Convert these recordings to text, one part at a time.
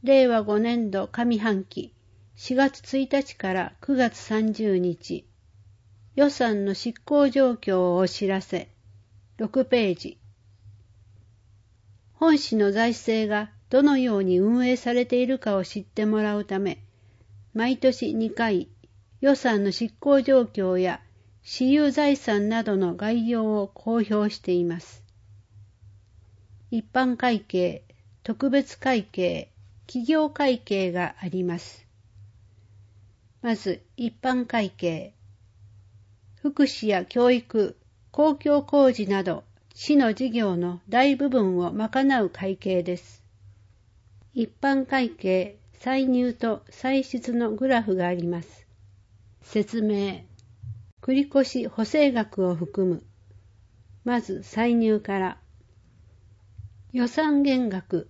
令和5年度上半期4月1日から9月30日予算の執行状況をお知らせ6ページ。本市の財政がどのように運営されているかを知ってもらうため、毎年2回予算の執行状況や私有財産などの概要を公表しています。一般会計、特別会計、企業会計があります。まず一般会計。福祉や教育、公共工事など市の事業の大部分を賄う会計です。一般会計、歳入と歳出のグラフがあります。説明。繰越補正額を含む。まず歳入から。予算減額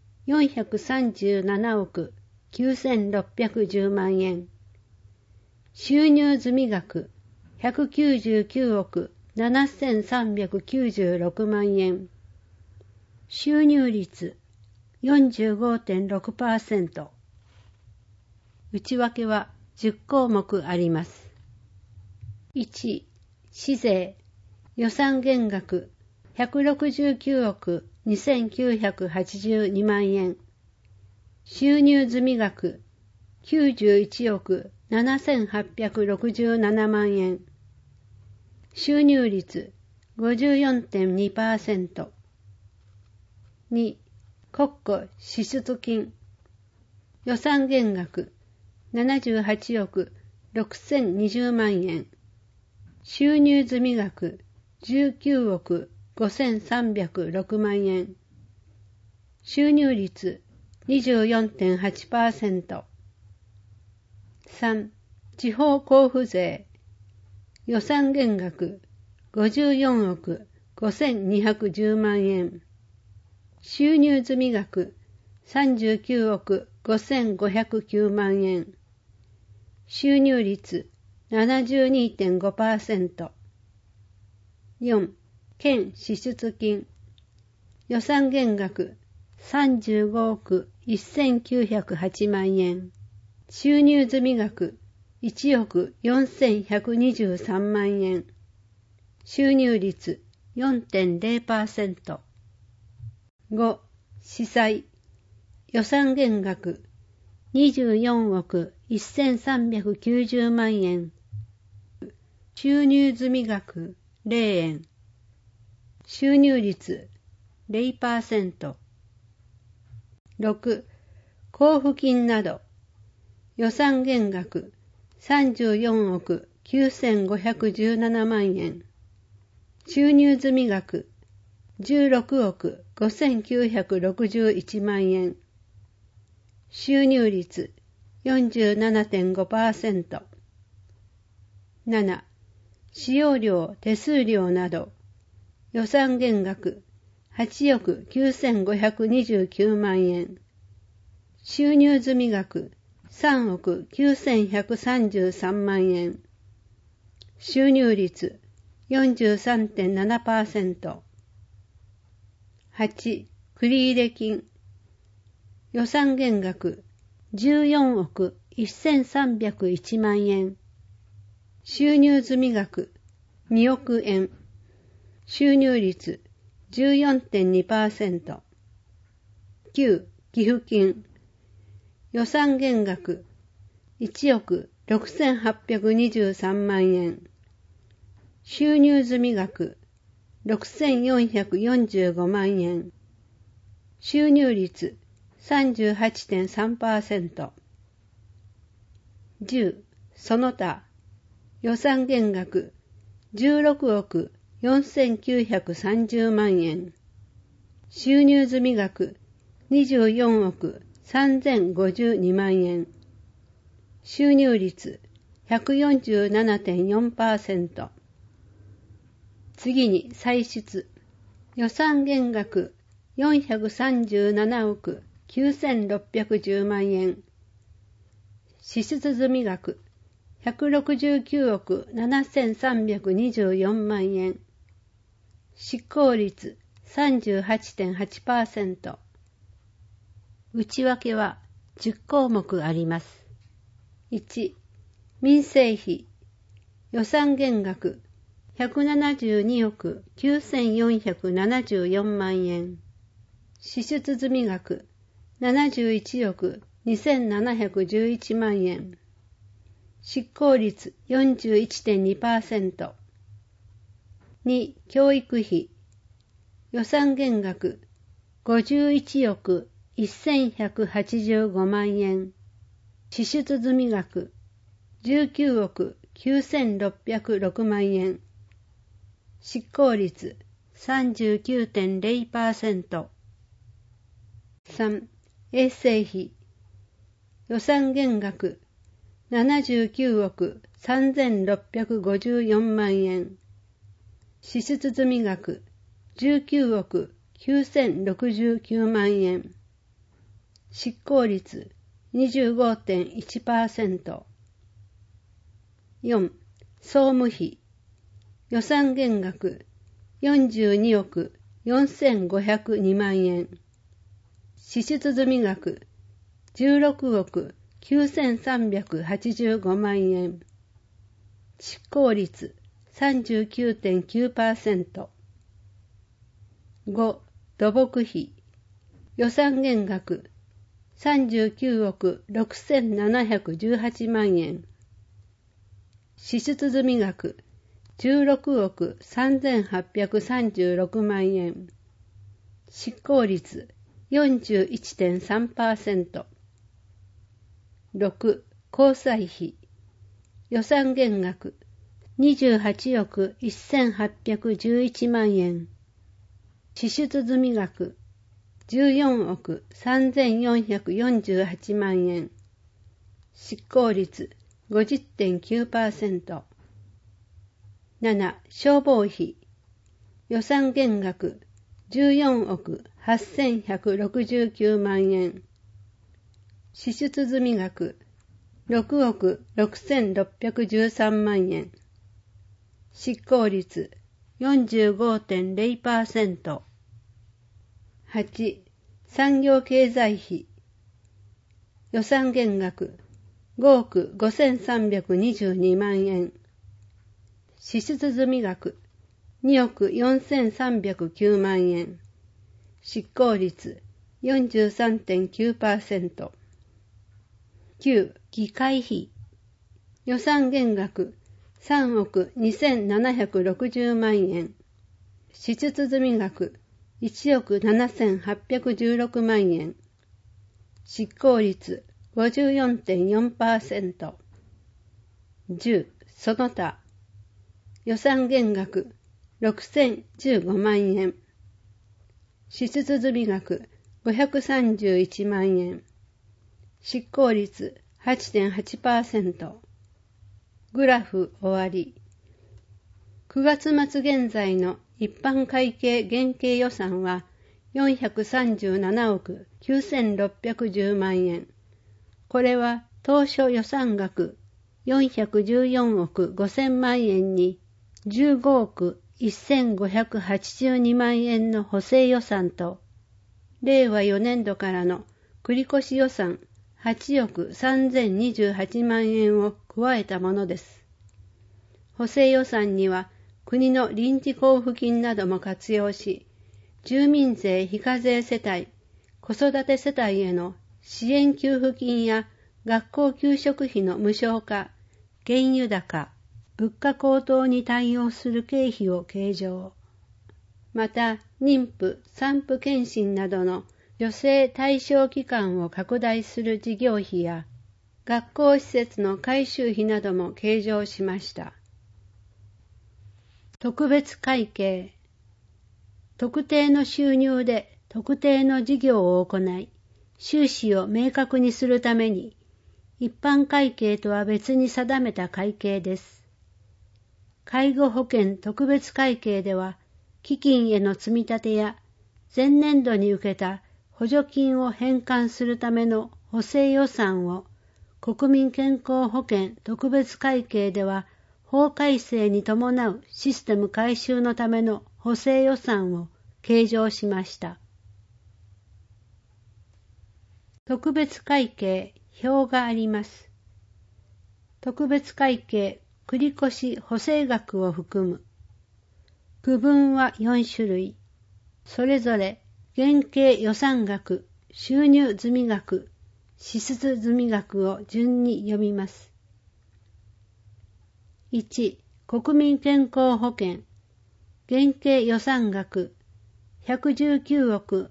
437億9610万円。収入済額199億7396万円。収入率 45.6%。内訳は10項目あります。1、市税、予算減額169億2982万円。収入済額91億7867万円。収入率 54.2%。2、国庫支出金。予算減額78億6020万円。収入済額19億5306万円。収入率 24.8%。3、地方交付税。予算減額54億5210万円。収入済額39億5509万円。収入率 72.5%。4、県支出金。予算減額35億1908万円。収入済額1億4123万円。収入率 4.0%。5、司祭。予算減額24億1390万円。収入済額0円。収入率 0%。6、交付金など。予算減額34億9517万円。収入済額16億5961万円。収入率 47.5%。7、使用料手数料など。予算減額8億9529万円。収入済額3億9133万円。収入率 43.7%。8、繰入金。予算減額14億1301万円。収入済額2億円。収入率 14.2%。9、寄付金。予算減額1億6823万円。収入済額6445万円。収入率 38.3%。10、その他。予算減額16億4930万円。収入済額24億3052万円。収入率 147.4%。次に歳出。予算減額437億9610万円。支出済額169億7324万円。執行率 38.8%。内訳は 10項目あります。1、民生費、予算減額172億9474万円。支出済額71億2711万円。執行率 41.2%。2、教育費。予算減額51億1185万円。支出済額19億9606万円。執行率 39.0%。3、衛生費。予算減額79億3654万円。支出済額19億9069万円。執行率 25.1%。4、総務費。予算減額42億4502万円。支出済額16億9385万円。執行率 39.9%。5、土木費。予算減額39億6718万円。支出済額16億3836万円。執行率 41.3%。6、交際費。予算減額28億1811万円。支出済額14億3448万円。執行率 50.9%。7、消防費。予算減額14億8169万円。支出済額6億6613万円。執行率 45.0%。8、産業経済費。予算減額5億5322万円。支出済額2億4309万円。執行率 43.9%。9、議会費。予算減額3億2760万円。支出済額1億7816万円。執行率 54.4%。10、その他。予算減額6015万円。支出済額531万円。執行率 8.8%。グラフ終わり。9月末現在の一般会計現計予算は437億9610万円。これは当初予算額414億5000万円に15億1582万円の補正予算と、令和4年度からの繰越予算8億3028万円を加えたものです。補正予算には国の臨時交付金なども活用し、住民税非課税世帯、子育て世帯への支援給付金や学校給食費の無償化、原油高、物価高騰に対応する経費を計上。また、妊婦、産婦健診などの助成対象期間を拡大する事業費や、学校施設の改修費なども計上しました。特別会計。特定の収入で特定の事業を行い、収支を明確にするために、一般会計とは別に定めた会計です。介護保険特別会計では、基金への積み立てや、前年度に受けた補助金を返還するための補正予算を、国民健康保険特別会計では、法改正に伴うシステム改修のための補正予算を計上しました。 特別会計表があります。特別会計繰越補正額を含む。区分は4種類。それぞれ原型予算額、収入済額、支出済額を順に読みます。1、国民健康保険。原型予算額119億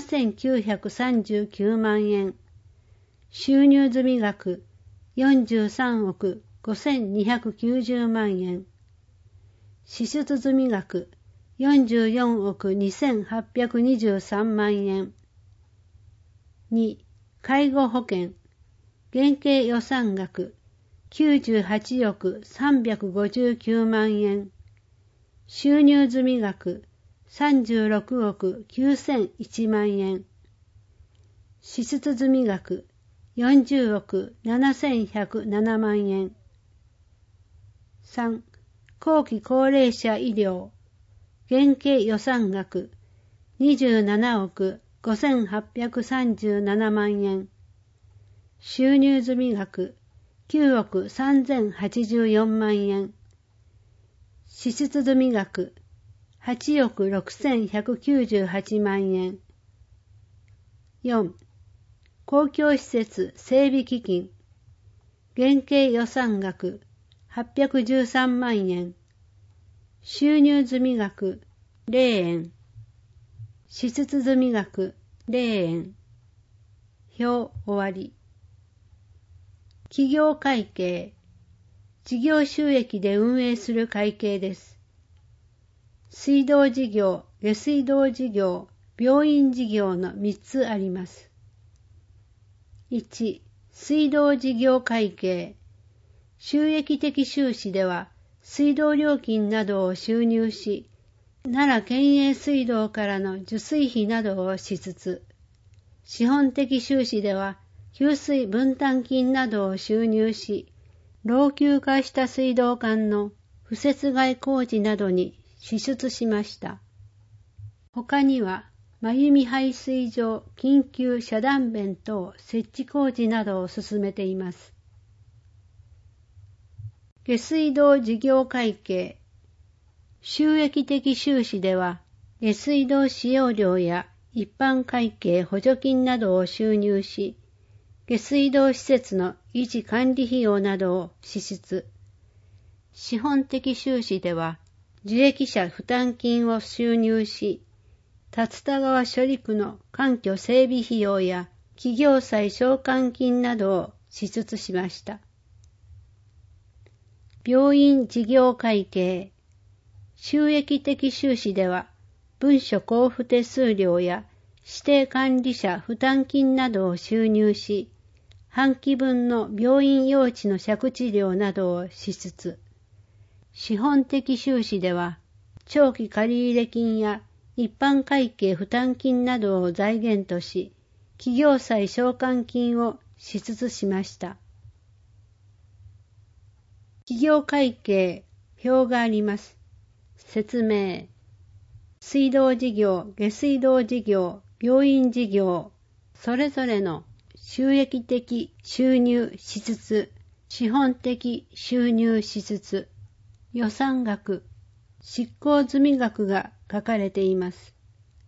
7939万円。収入済額43億5290万円。支出済額44億2823万円。2、介護保険。原型予算額98億359万円。収入済額36億9001万円。支出済額40億7107万円。3、後期高齢者医療。原型予算額27億5837万円。収入済額9億3084万円。支出済額8億6198万円。4、公共施設整備基金。原型予算額813万円。収入済額0円。支出済額0円。表終わり。企業会計。事業収益で運営する会計です。水道事業、下水道事業、病院事業の3つあります。1、水道事業会計。収益的収支では、水道料金などを収入し、奈良県営水道からの受水費などを支出。資本的収支では、給水分担金などを収入し、老朽化した水道管の敷設替え工事などに支出しました。他には、真弓排水場緊急遮断弁等設置工事などを進めています。下水道事業会計。収益的収支では、下水道使用料や一般会計補助金などを収入し、下水道施設の維持管理費用などを支出。資本的収支では、受益者負担金を収入し、竜田川処理区の環境整備費用や企業債償還金などを支出しました。病院事業会計。収益的収支では、文書交付手数料や指定管理者負担金などを収入し、半期分の病院用地の借地料などを支出。資本的収支では、長期借入金や一般会計負担金などを財源とし、企業債償還金を支出しました。企業会計表があります。説明。水道事業、下水道事業、病院事業、それぞれの収益的収入支出、資本的収入支出、予算額、執行済額が書かれています。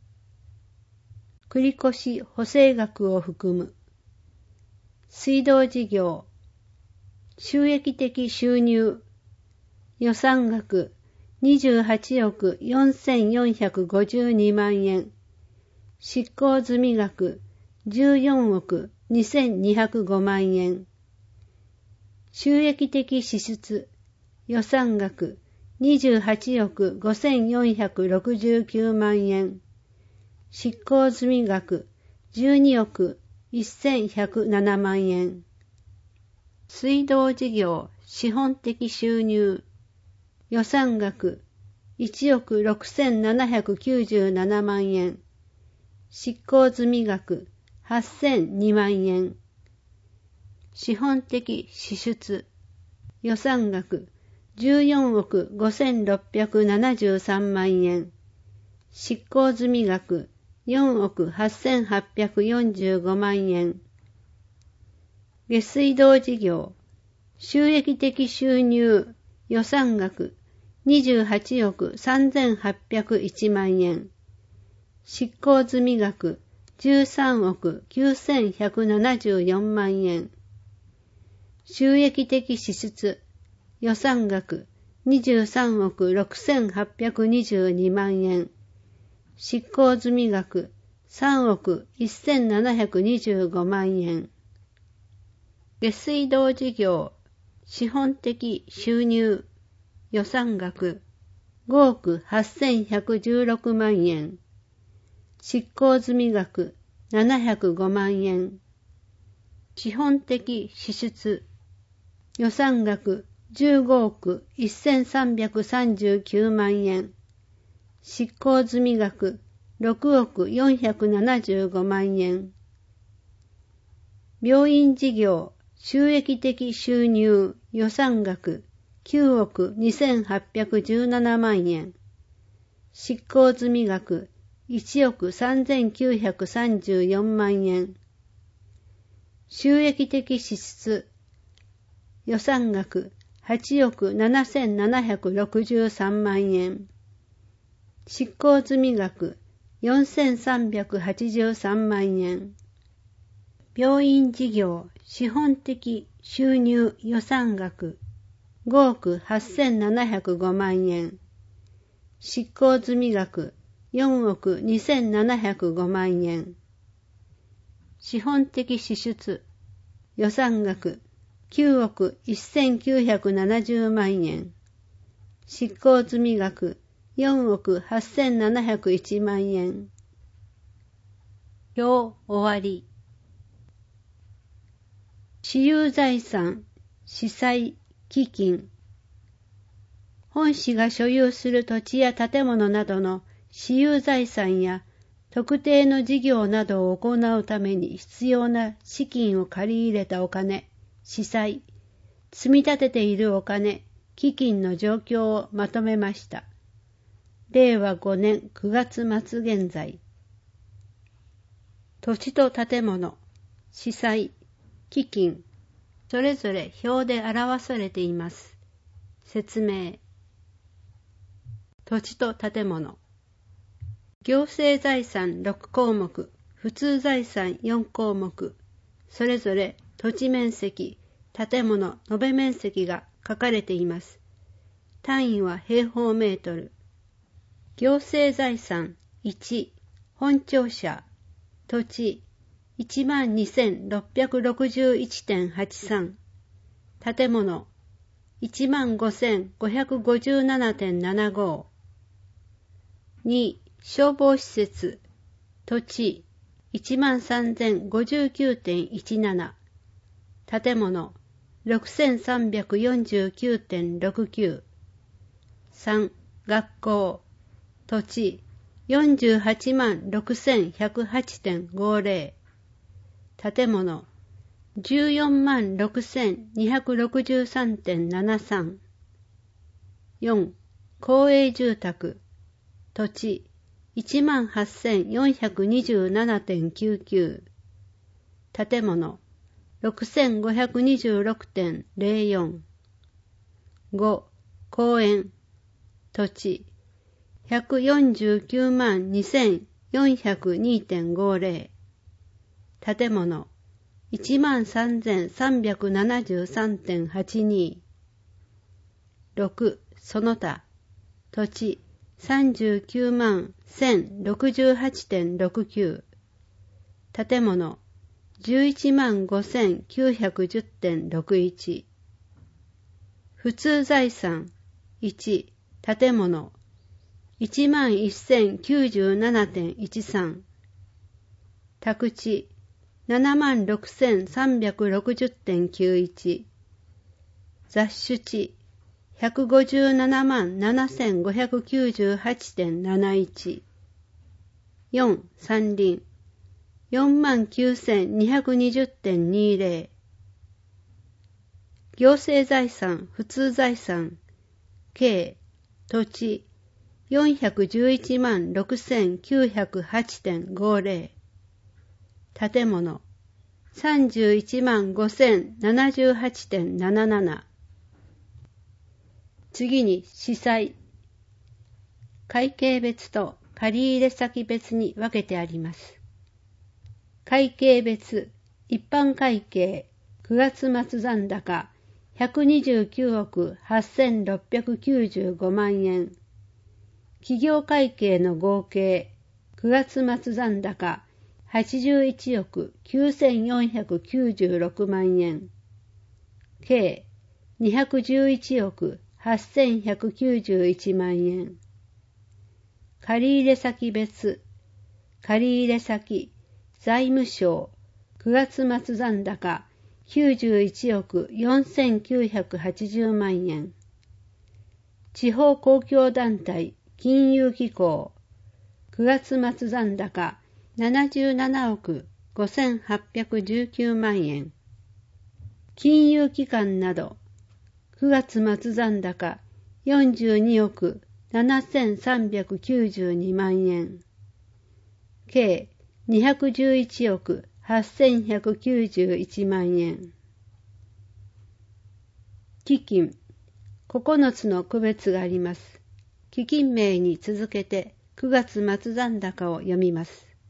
繰越補正額を含む。水道事業、収益的収入、予算額28億4452万円、執行済額14億2205万円、収益的支出、予算額28億5469万円、執行済額12億1107万円。水道事業資本的収入、予算額1億6797万円、執行済額8002万円、資本的支出、予算額14億5673万円、執行済額4億8845万円。 下水道事業、収益的収入、予算額28億3801万円。執行済み額13億9174万円。収益的支出、予算額23億6822万円。執行済み額3億1725万円。下水道事業、資本的収入、予算額5億8116万円。執行済み額705万円。資本的支出、予算額15億1339万円。執行済み額6億475万円。病院事業、収益的収入、予算額9億2817万円。執行済み額1億3934万円。収益的支出、予算額8億7763万円。執行済み額4383万円。病院事業、資本的収入予算額5億8705万円。執行済み額4億2705万円。資本的支出、予算額9億1970万円。執行済み額4億8701万円。表終わり。私有財産、司祭、基金。本市が所有する土地や建物などの私有財産や特定の事業などを行うために必要な資金を借り入れたお金、司祭、積み立てているお金、基金の状況をまとめました。令和5年9月末現在。土地と建物、司祭、基金、それぞれ表で表されています。説明。土地と建物。行政財産6項目、普通財産4項目、それぞれ土地面積、建物延べ面積が書かれています。単位は平方メートル。行政財産1、本庁舎、土地 12,661.83、建物 15,557.75、2、消防施設、土地 13,059.17、建物 6,349.69、3、学校、土地 486,108.50、建物 146,263.73、4、公営住宅、土地 18,427.99、建物 6,526.04、5、公園、土地149万2,402.50、建物 13,373.82、6、その他、土地39,1,068.69、建物 115,910.61、普通財産1、建物 11,097.13、宅地 76,360.91、雑種地 157,7598.71、4、山林 49,220.20、行政財産、普通財産、計、土地 411万6908.50、建物 315,078.77。次に司祭。会計別と借入先別に分けてあります。会計別、一般会計、9月末残高、129億8695万円。企業会計の合計、9月末残高、81億9496万円。計、211億8191万円。借入先別、借入先、財務省、9月末残高、91億4980万円。地方公共団体、金融機構、9月末残高、77億5819万円。金融機関など、9月末残高、42億7392万円。計211億8191万円。基金、9つの区別があります。基金名に続けて9月末残高を読みます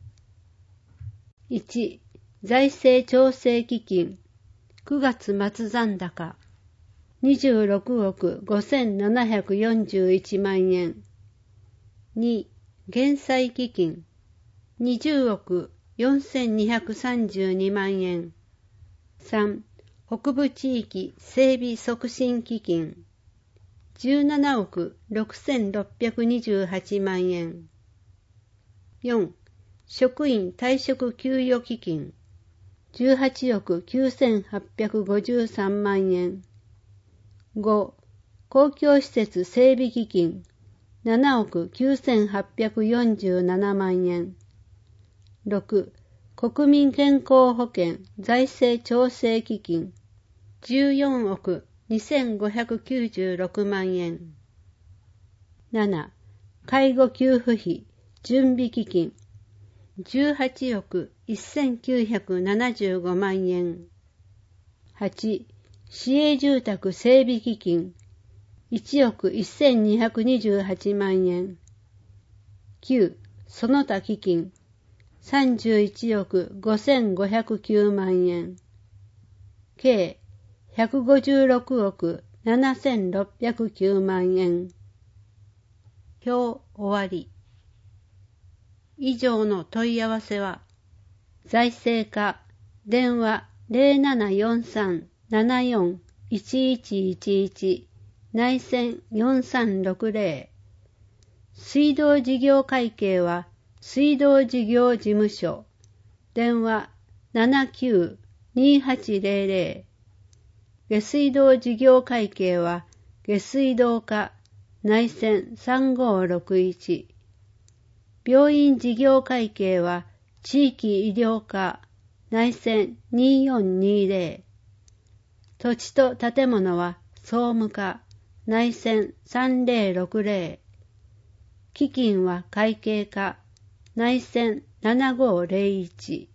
。1、財政調整基金、9月末残高、26億5741万円。2、減債基金、20億4232万円。3、北部地域整備促進基金、17億6628万円。4、職員退職給与基金、18億9853万円。5、公共施設整備基金、7億9847万円。6、国民健康保険財政調整基金、14億2596万円。7、介護給付費準備基金、18億1975万円。8、市営住宅整備基金、1億1228万円。9、その他基金、31億5509万円。計156億7609万円。表終わり。以上の問い合わせは、財政課電話0743-74-1111内線4360。水道事業会計は水道事業事務所電話79-2800。下水道事業会計は下水道課内線3561。病院事業会計は地域医療課内線2420。土地と建物は総務課内線3060。基金は会計課内線7501。